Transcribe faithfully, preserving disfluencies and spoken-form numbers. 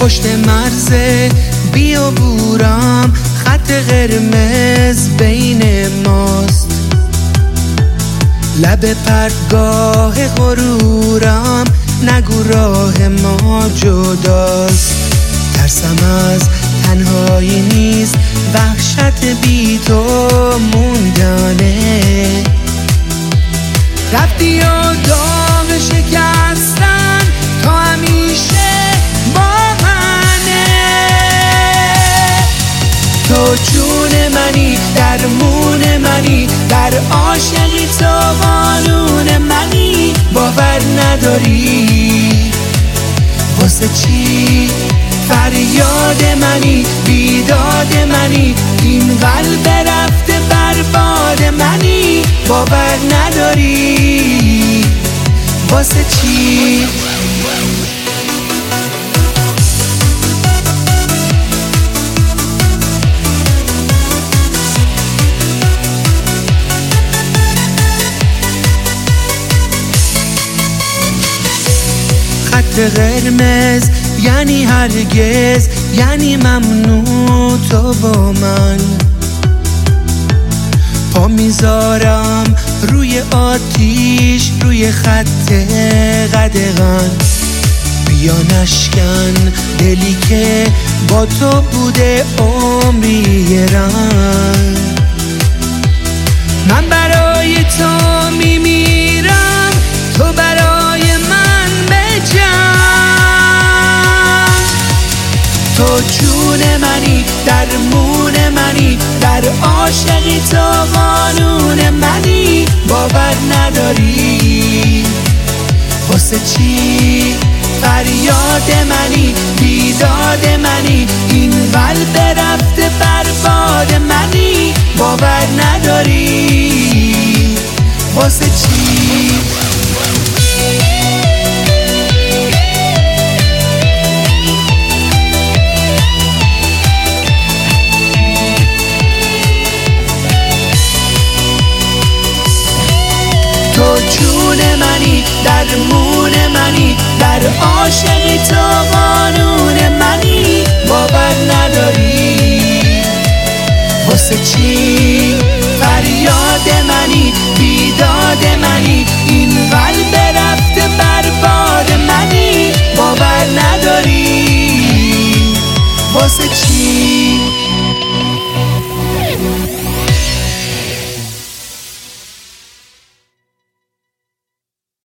پشت مرز بیابورم خط قرمز بین ماست، لب پرتگاه غرورم نگو راه ما جداست. ترسم از تنهایی نیست، وحشت بی تو موندنه. رفتی و داغ شکستن تا همیشه با منه. تو جون منی، درمون منی، در عاشقی تو قانون منی. باور نداری واسه چی فریاد منی، بیداد منی، این قلب رفته برباد منی. باور نداری واسه چی. خط قرمز یعنی هرگز، یعنی ممنوع تو با من. پا میذارم روی آتیش، روی خط قدغن. بیا نشکن دلی که با تو بوده عمری رنگ. من برای تو میمیرم، تو برای من بجنگ. تو جون منی، درمون منی، در عاشقی تو قانون منی. باور نداری واسه چی فریاد منی، بیداد منی، این قلب رفته برباد منی. باور نداری واسه چی. تو جون منی، درمون منی، در عاشقی تو